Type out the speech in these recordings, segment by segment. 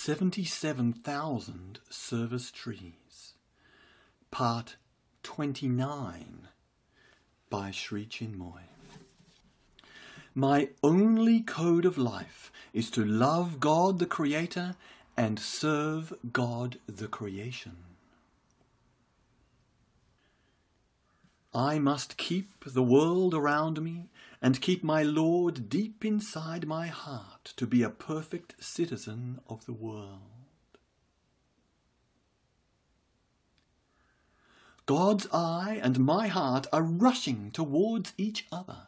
77,000 Service Trees, Part 29 by Sri Chinmoy. My only code of life is to love God the Creator and serve God the creation. I must keep the world around me and keep my Lord deep inside my heart to be a perfect citizen of the world. God's eye and my heart are rushing towards each other.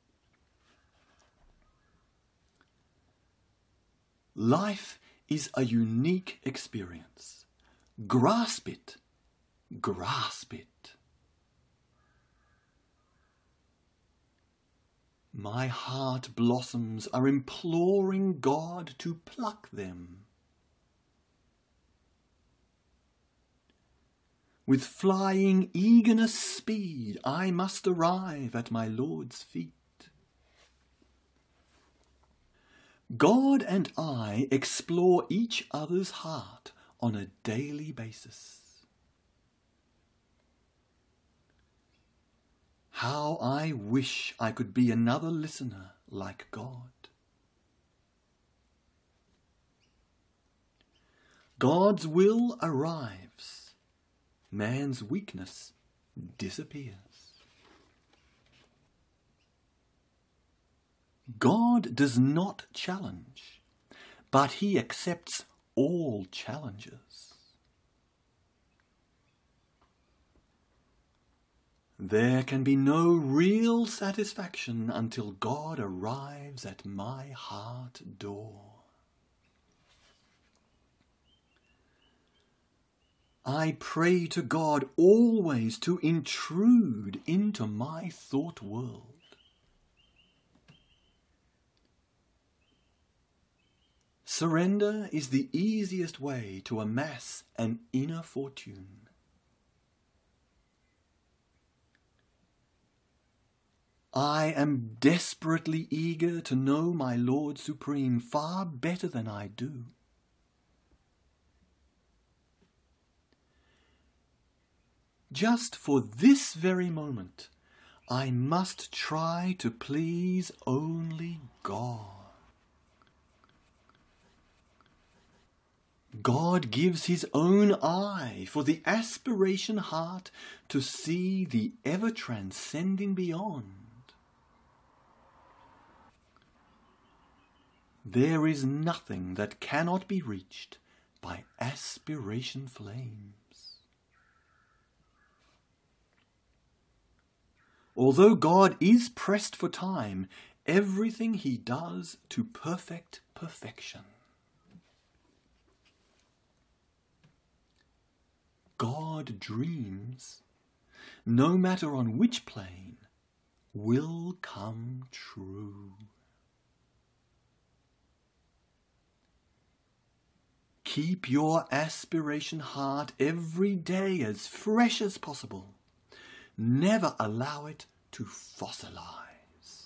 Life is a unique experience. Grasp it. Grasp it. My heart blossoms are imploring God to pluck them. With flying eagerness speed, I must arrive at my Lord's feet. God and I explore each other's heart on a daily basis. How I wish I could be another listener like God. God's will arrives. Man's weakness disappears. God does not challenge, but he accepts all challenges. There can be no real satisfaction until God arrives at my heart door. I pray to God always to intrude into my thought world. Surrender is the easiest way to amass an inner fortune. I am desperately eager to know my Lord Supreme far better than I do. Just for this very moment, I must try to please only God. God gives his own eye for the aspiration heart to see the ever-transcending beyond. There is nothing that cannot be reached by aspiration flames. Although God is pressed for time, everything he does to perfect perfection. God dreams, no matter on which plane, will come true. Keep your aspiration heart every day as fresh as possible. Never allow it to fossilize.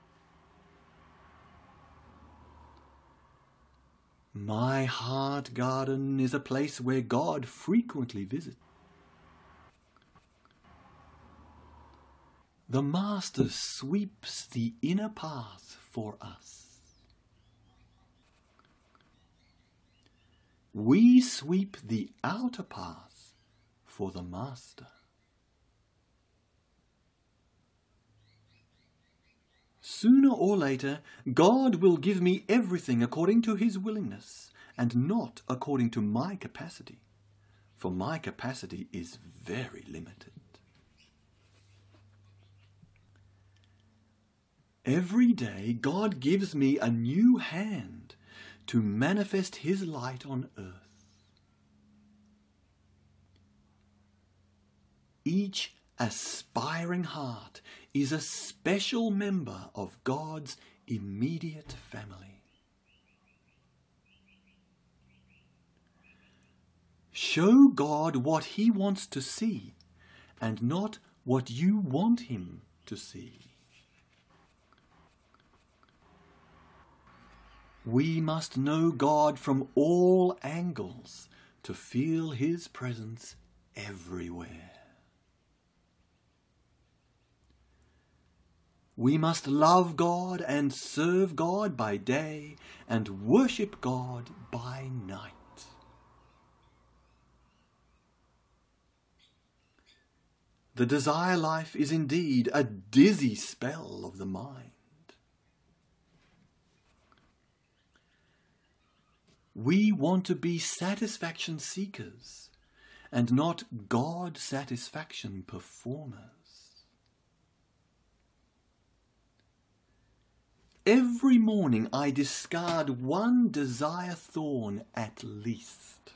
My heart garden is a place where God frequently visits. The Master sweeps the inner path for us. We sweep the outer path for the Master. Sooner or later, God will give me everything according to his willingness, and not according to my capacity, for my capacity is very limited. Every day, God gives me a new hand to manifest his light on earth. Each aspiring heart is a special member of God's immediate family. Show God what he wants to see and not what you want him to see. We must know God from all angles to feel His presence everywhere. We must love God and serve God by day and worship God by night. The desire life is indeed a dizzy spell of the mind. We want to be satisfaction seekers and not God satisfaction performers. Every morning I discard one desire thorn at least.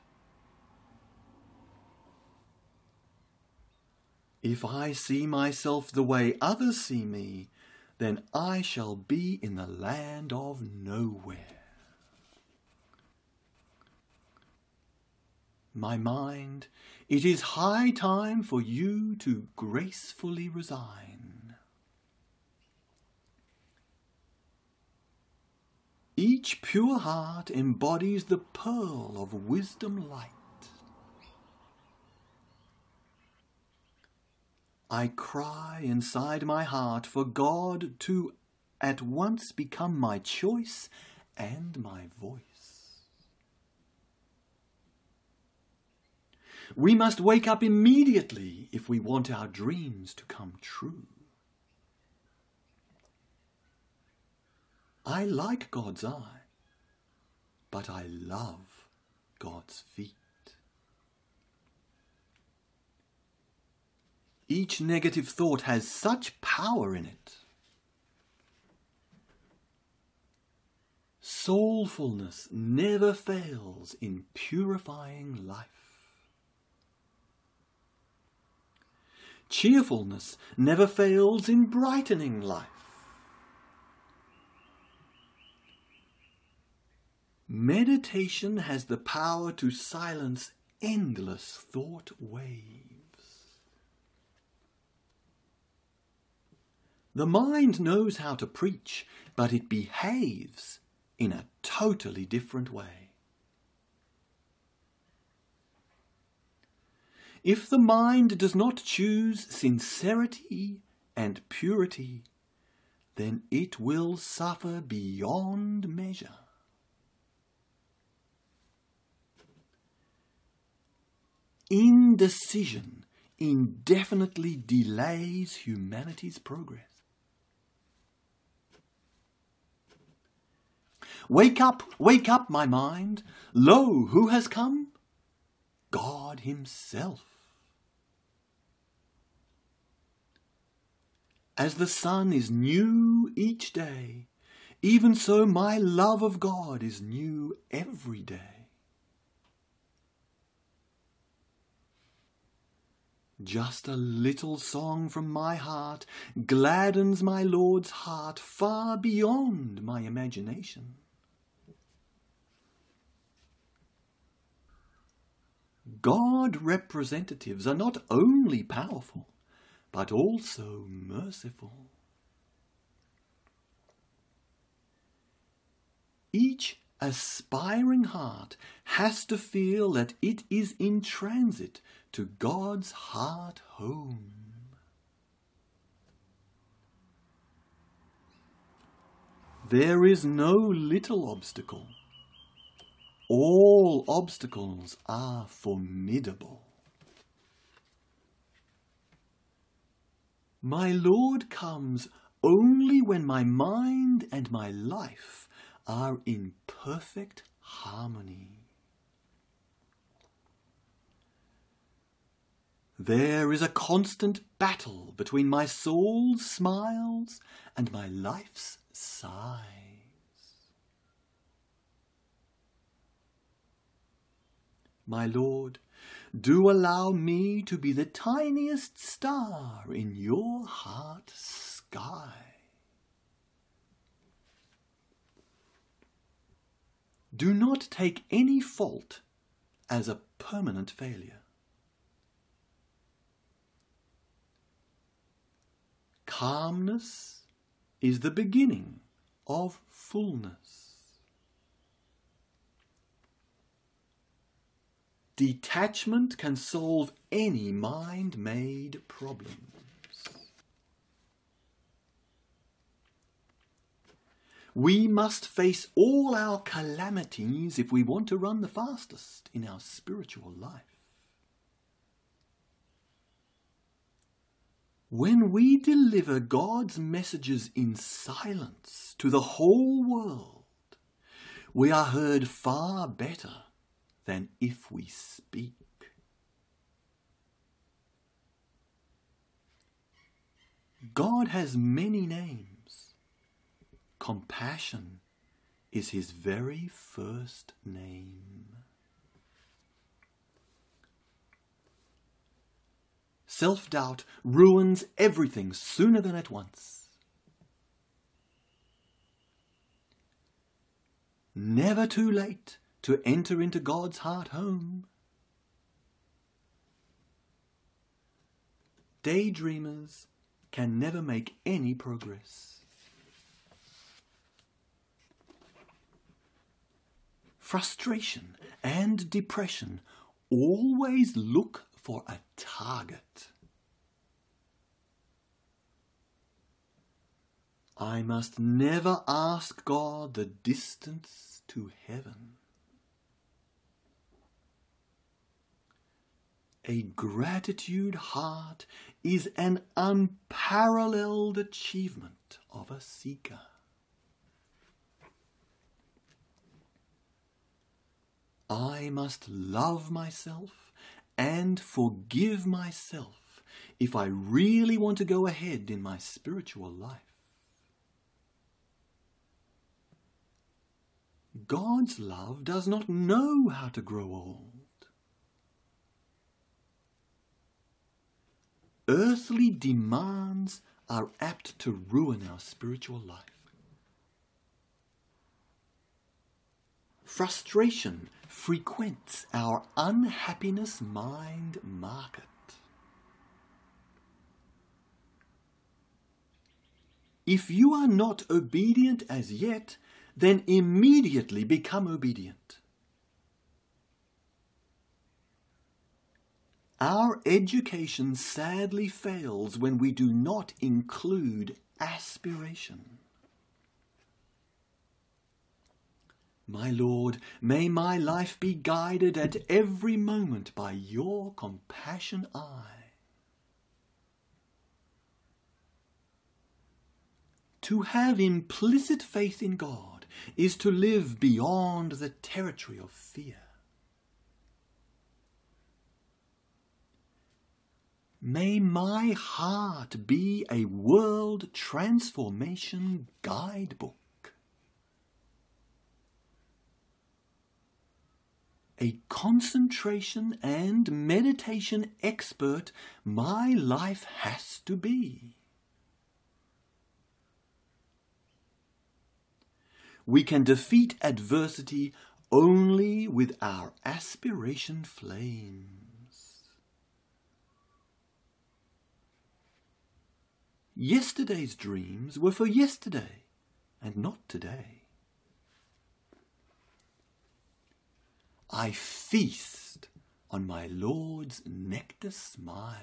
If I see myself the way others see me, then I shall be in the land of nowhere. My mind, it is high time for you to gracefully resign. Each pure heart embodies the pearl of wisdom light. I cry inside my heart for God to at once become my choice and my voice. We must wake up immediately if we want our dreams to come true. I like God's eye, but I love God's feet. Each negative thought has such power in it. Soulfulness never fails in purifying life. Cheerfulness never fails in brightening life. Meditation has the power to silence endless thought waves. The mind knows how to preach, but it behaves in a totally different way. If the mind does not choose sincerity and purity, then it will suffer beyond measure. Indecision indefinitely delays humanity's progress. Wake up, my mind. Lo, who has come? God Himself. As the sun is new each day, even so my love of God is new every day. Just a little song from my heart gladdens my Lord's heart far beyond my imagination. God representatives are not only powerful, but also merciful. Each aspiring heart has to feel that it is in transit to God's heart home. There is no little obstacle. All obstacles are formidable. My Lord comes only when my mind and my life are in perfect harmony. There is a constant battle between my soul's smiles and my life's sighs. My Lord, do allow me to be the tiniest star in your heart sky. Do not take any fault as a permanent failure. Calmness is the beginning of fullness. Detachment can solve any mind-made problems. We must face all our calamities if we want to run the fastest in our spiritual life. When we deliver God's messages in silence to the whole world, we are heard far better than if we speak. God has many names. Compassion is his very first name. Self-doubt ruins everything sooner than at once. Never too late to enter into God's heart home. Daydreamers can never make any progress. Frustration and depression always look for a target. I must never ask God the distance to heaven. A gratitude heart is an unparalleled achievement of a seeker. I must love myself and forgive myself if I really want to go ahead in my spiritual life. God's love does not know how to grow old. Earthly demands are apt to ruin our spiritual life. Frustration frequents our unhappiness mind market. If you are not obedient as yet, then immediately become obedient. Our education sadly fails when we do not include aspiration. My Lord, may my life be guided at every moment by your compassion eye. To have implicit faith in God is to live beyond the territory of fear. May my heart be a world transformation guidebook. A concentration and meditation expert my life has to be. We can defeat adversity only with our aspiration flames. Yesterday's dreams were for yesterday and not today. I feast on my Lord's nectar smiles.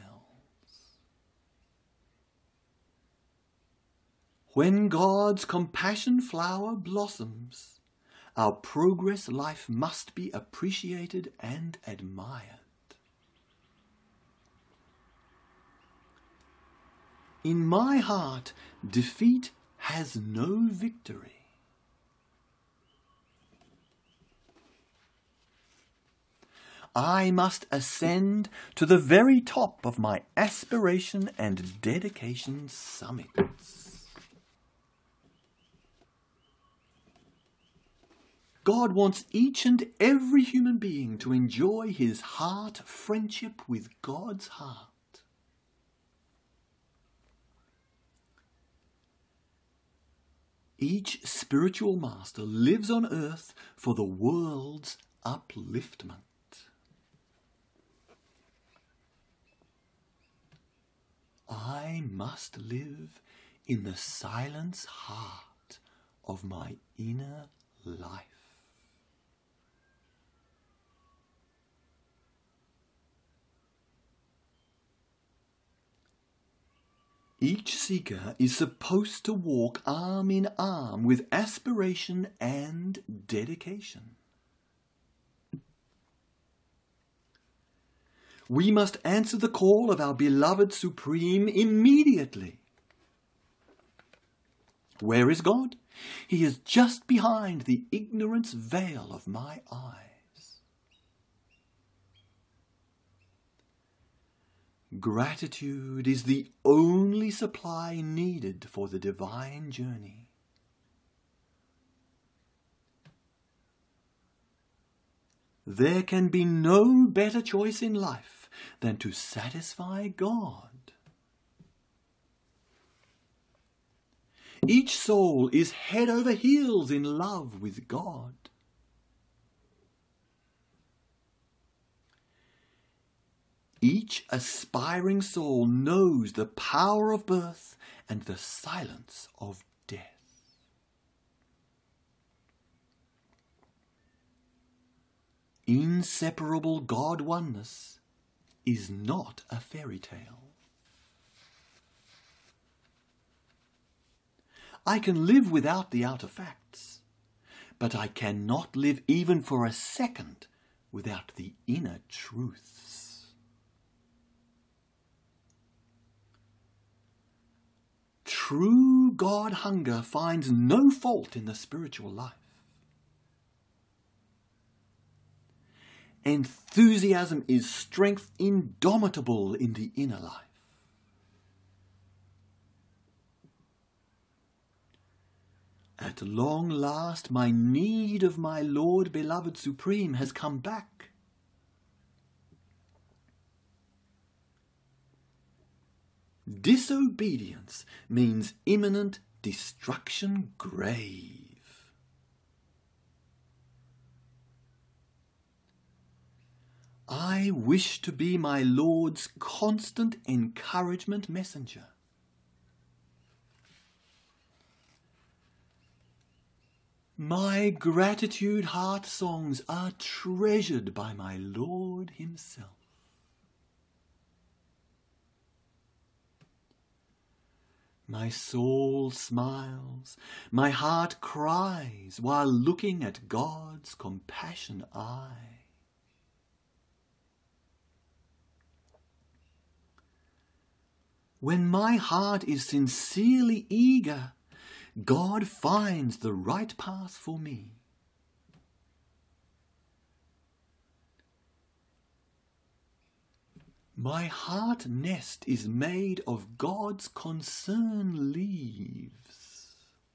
When God's compassion flower blossoms, our progress life must be appreciated and admired. In my heart, defeat has no victory. I must ascend to the very top of my aspiration and dedication summits. God wants each and every human being to enjoy his heart friendship with God's heart. Each spiritual master lives on earth for the world's upliftment. I must live in the silence heart of my inner life. Each seeker is supposed to walk arm in arm with aspiration and dedication. We must answer the call of our beloved Supreme immediately. Where is God? He is just behind the ignorance veil of my eyes. Gratitude is the only supply needed for the divine journey. There can be no better choice in life than to satisfy God. Each soul is head over heels in love with God. Each aspiring soul knows the power of birth and the silence of death. Inseparable God oneness is not a fairy tale. I can live without the outer facts, but I cannot live even for a second without the inner truths. True God hunger finds no fault in the spiritual life. Enthusiasm is strength indomitable in the inner life. At long last, my need of my Lord beloved Supreme has come back. Disobedience means imminent destruction grave. I wish to be my Lord's constant encouragement messenger. My gratitude heart songs are treasured by my Lord himself. My soul smiles, my heart cries while looking at God's compassion eye. When my heart is sincerely eager, God finds the right path for me. My heart nest is made of God's concern leaves.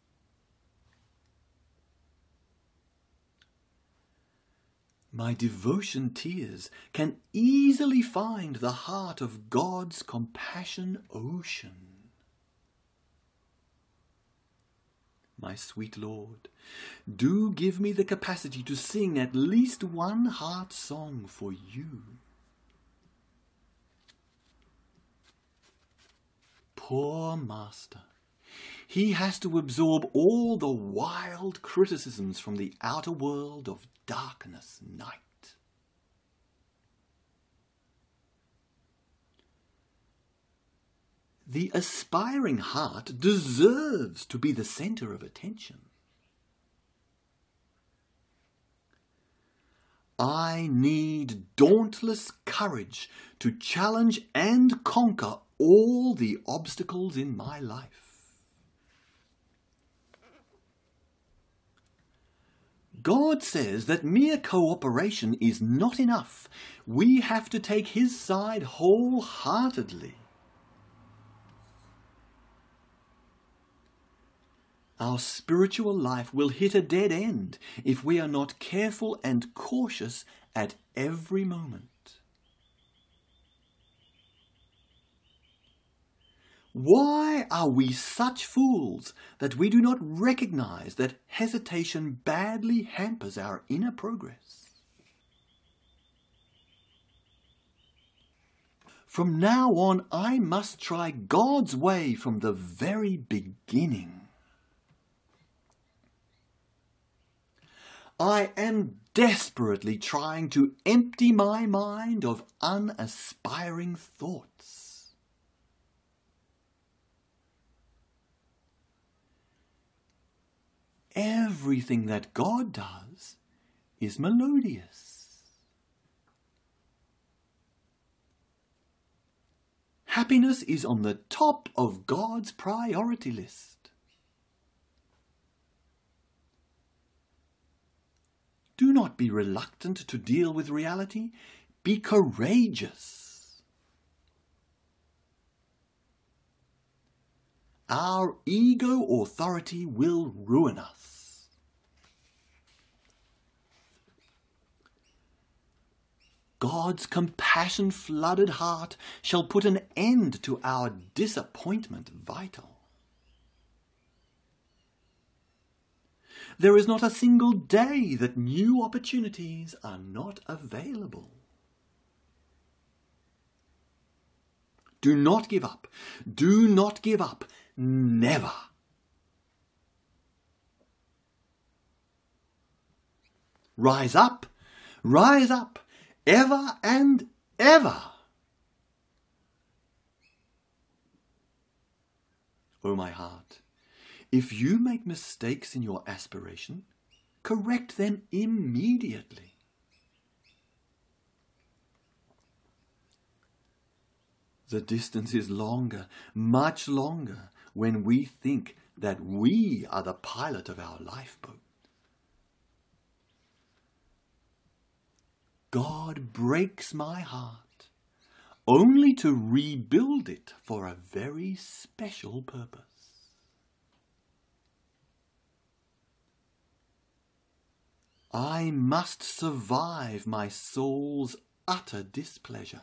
My devotion tears can easily find the heart of God's compassion ocean. My sweet Lord, do give me the capacity to sing at least one heart song for you. Poor Master, he has to absorb all the wild criticisms from the outer world of darkness night. The aspiring heart deserves to be the center of attention. I need dauntless courage to challenge and conquer all the obstacles in my life. God says that mere cooperation is not enough. We have to take his side wholeheartedly. Our spiritual life will hit a dead end if we are not careful and cautious at every moment. Why are we such fools that we do not recognize that hesitation badly hampers our inner progress? From now on, I must try God's way from the very beginning. I am desperately trying to empty my mind of unaspiring thoughts. everything that God does is melodious. Happiness is on the top of God's priority list. Do not be reluctant to deal with reality. Be courageous. Our ego authority will ruin us. God's compassion-flooded heart shall put an end to our disappointment vital. There is not a single day that new opportunities are not available. Do not give up. Do not give up. Never. Rise up, ever and ever. O my heart, if you make mistakes in your aspiration, correct them immediately. The distance is longer, much longer, when we think that we are the pilot of our lifeboat. God breaks my heart only to rebuild it for a very special purpose. I must survive my soul's utter displeasure.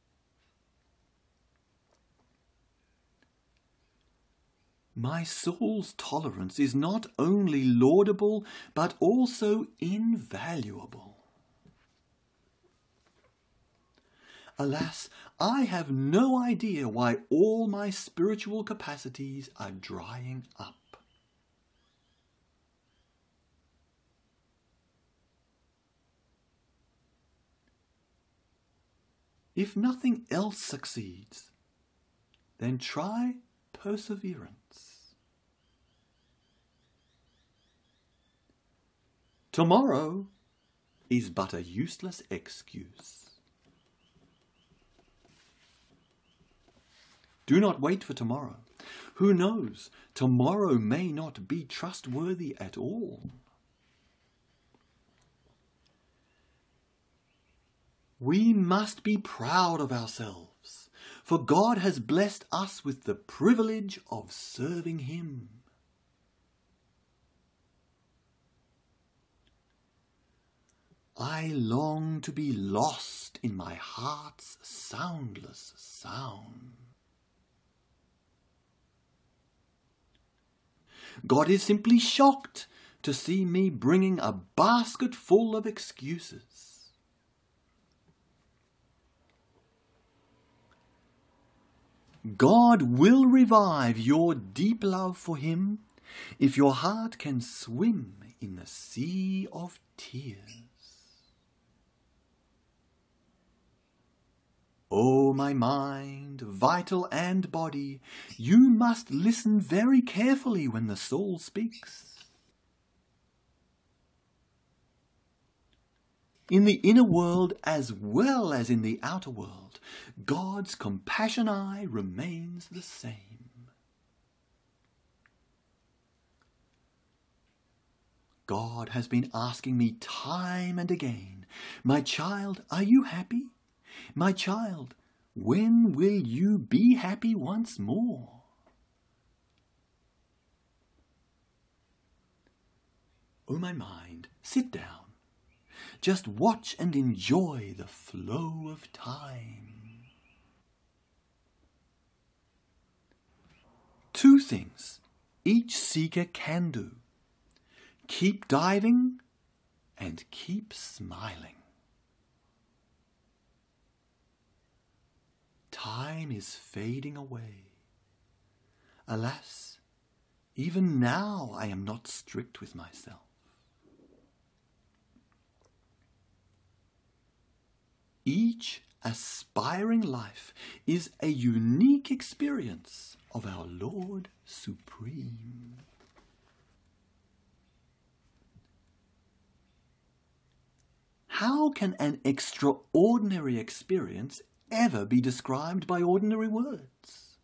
My soul's tolerance is not only laudable, but also invaluable. Alas, I have no idea why all my spiritual capacities are drying up. If nothing else succeeds, then try perseverance. Tomorrow is but a useless excuse. Do not wait for tomorrow. Who knows, tomorrow may not be trustworthy at all. We must be proud of ourselves, for God has blessed us with the privilege of serving Him. I long to be lost in my heart's soundless sound. God is simply shocked to see me bringing a basket full of excuses. God will revive your deep love for Him if your heart can swim in the sea of tears. O my mind, vital and body, you must listen very carefully when the soul speaks. In the inner world as well as in the outer world, God's compassion eye remains the same. God has been asking me time and again, "My child, are you happy? My child, when will you be happy once more?" Oh my mind, sit down. Just watch and enjoy the flow of time. Two things each seeker can do: keep diving and keep smiling. Time is fading away. Alas, even now I am not strict with myself. Each aspiring life is a unique experience of our Lord Supreme. How can an extraordinary experience ever be described by ordinary words?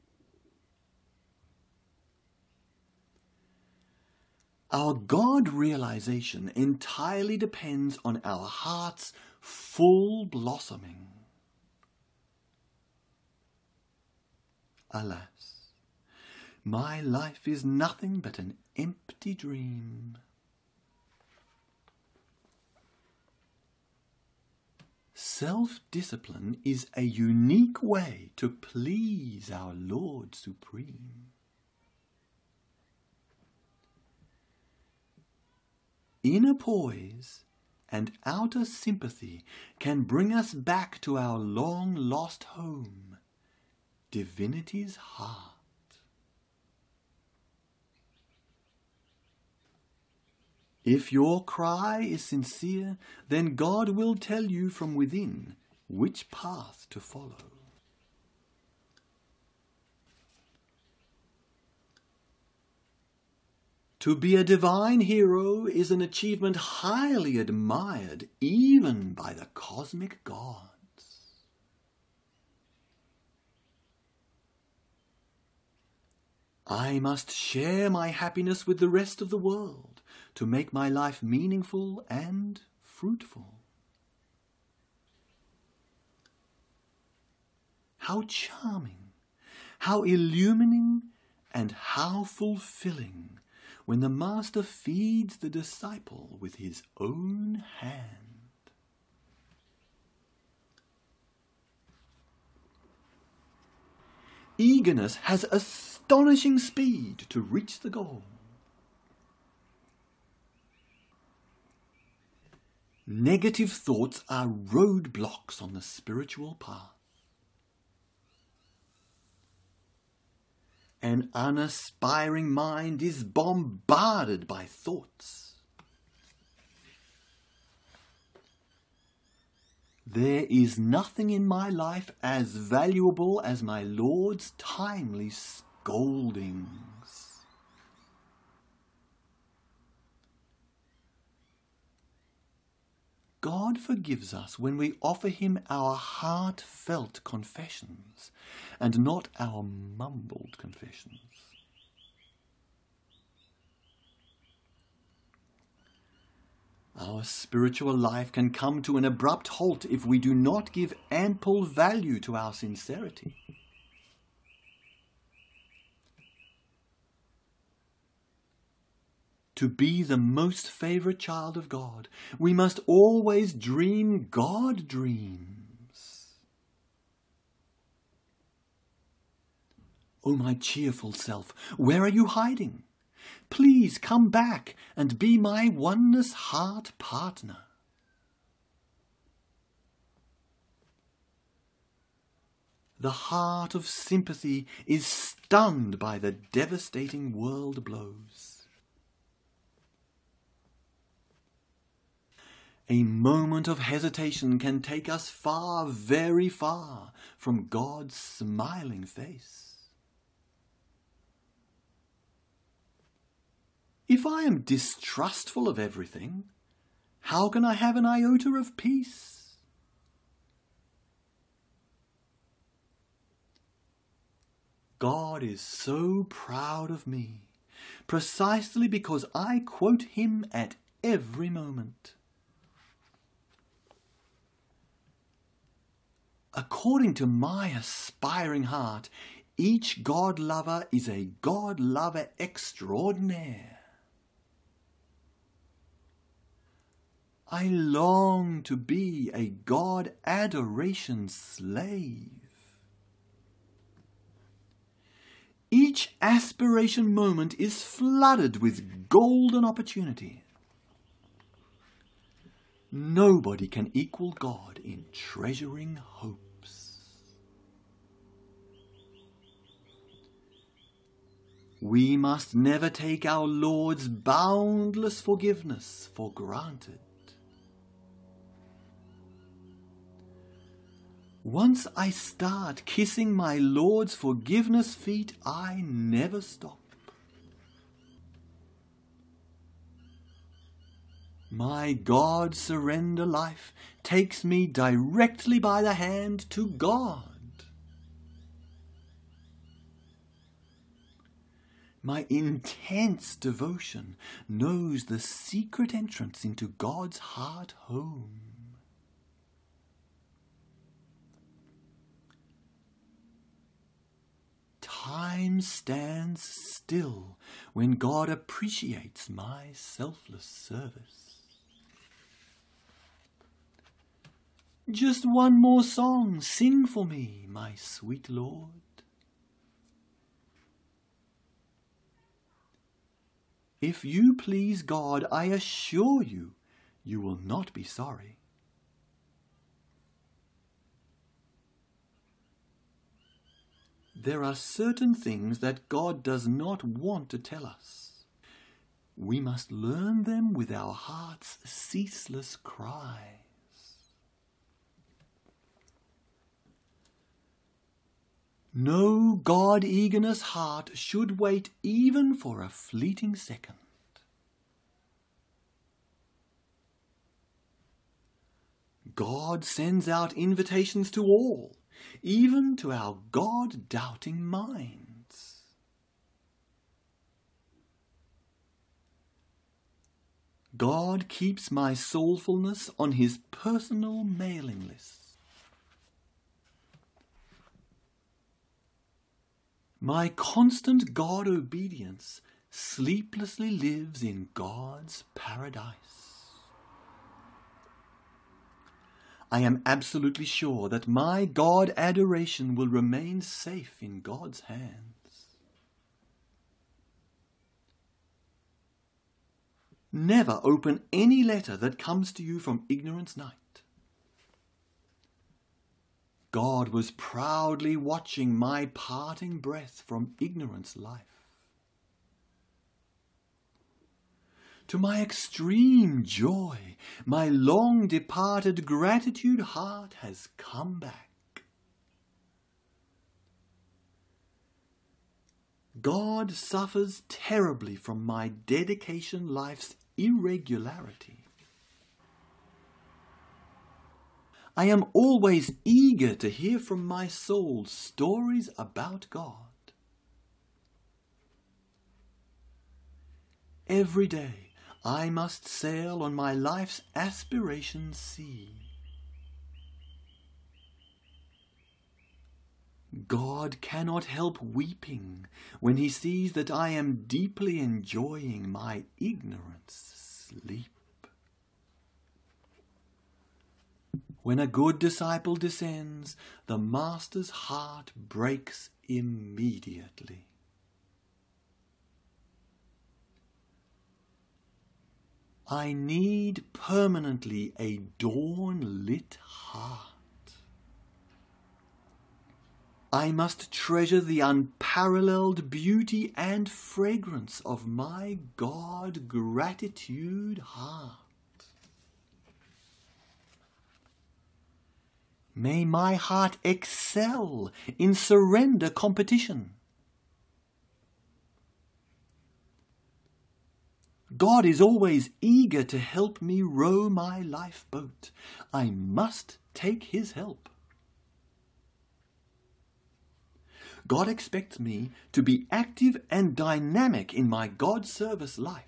Our God realization entirely depends on our heart's full blossoming. Alas, my life is nothing but an empty dream. Self-discipline is a unique way to please our Lord Supreme. Inner poise and outer sympathy can bring us back to our long-lost home, divinity's heart. If your cry is sincere, then God will tell you from within which path to follow. To be a divine hero is an achievement highly admired even by the cosmic gods. I must share my happiness with the rest of the world to make my life meaningful and fruitful. How charming, how illumining, and how fulfilling when the Master feeds the disciple with his own hand. Eagerness has astonishing speed to reach the goal. Negative thoughts are roadblocks on the spiritual path. An unaspiring mind is bombarded by thoughts. There is nothing in my life as valuable as my Lord's timely scoldings. God forgives us when we offer him our heartfelt confessions and not our mumbled confessions. Our spiritual life can come to an abrupt halt if we do not give ample value to our sincerity. To be the most favourite child of God, we must always dream God dreams. Oh, my cheerful self, where are you hiding? Please come back and be my oneness heart partner. The heart of sympathy is stunned by the devastating world blows. A moment of hesitation can take us far, very far from God's smiling face. If I am distrustful of everything, how can I have an iota of peace? God is so proud of me, precisely because I quote him at every moment. According to my aspiring heart, each God-lover is a God-lover extraordinaire. I long to be a God-adoration slave. Each aspiration moment is flooded with golden opportunity. Nobody can equal God in treasuring hopes. We must never take our Lord's boundless forgiveness for granted. Once I start kissing my Lord's forgiveness feet, I never stop. My God-surrender life takes me directly by the hand to God. My intense devotion knows the secret entrance into God's heart home. Time stands still when God appreciates my selfless service. Just one more song, sing for me, my sweet Lord. If you please God, I assure you, you will not be sorry. There are certain things that God does not want to tell us. We must learn them with our heart's ceaseless cries. No God-eagerness heart should wait even for a fleeting second. God sends out invitations to all, even to our God-doubting minds. God keeps my soulfulness on his personal mailing list. My constant God obedience sleeplessly lives in God's paradise. I am absolutely sure that my God adoration will remain safe in God's hands. Never open any letter that comes to you from Ignorance Night. God was proudly watching my parting breath from ignorance life. To my extreme joy, my long-departed gratitude heart has come back. God suffers terribly from my dedication life's irregularity. I am always eager to hear from my soul stories about God. Every day I must sail on my life's aspiration sea. God cannot help weeping when he sees that I am deeply enjoying my ignorance sleep. When a good disciple descends, the master's heart breaks immediately. I need permanently a dawn-lit heart. I must treasure the unparalleled beauty and fragrance of my God gratitude heart. May my heart excel in surrender competition. God is always eager to help me row my lifeboat. I must take his help. God expects me to be active and dynamic in my God service life.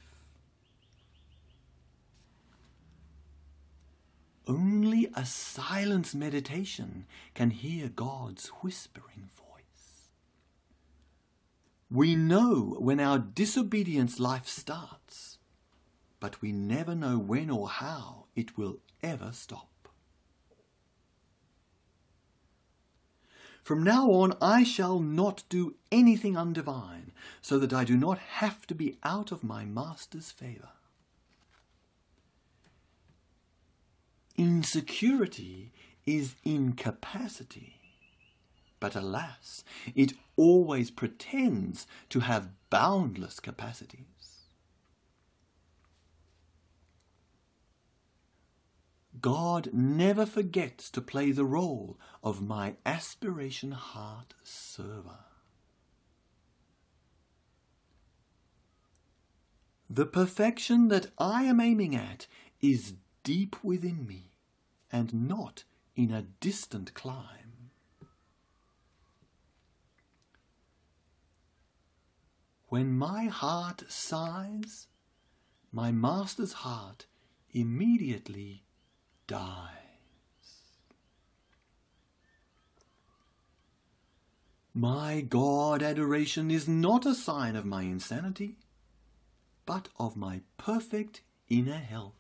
Only a silence meditation can hear God's whispering voice. We know when our disobedience life starts, but we never know when or how it will ever stop. From now on, I shall not do anything undivine, so that I do not have to be out of my Master's favour. Insecurity is incapacity, but alas, it always pretends to have boundless capacities. God never forgets to play the role of my aspiration heart server. The perfection that I am aiming at is deep within me, and not in a distant clime. When my heart sighs, my master's heart immediately dies. My God adoration is not a sign of my insanity, but of my perfect inner health.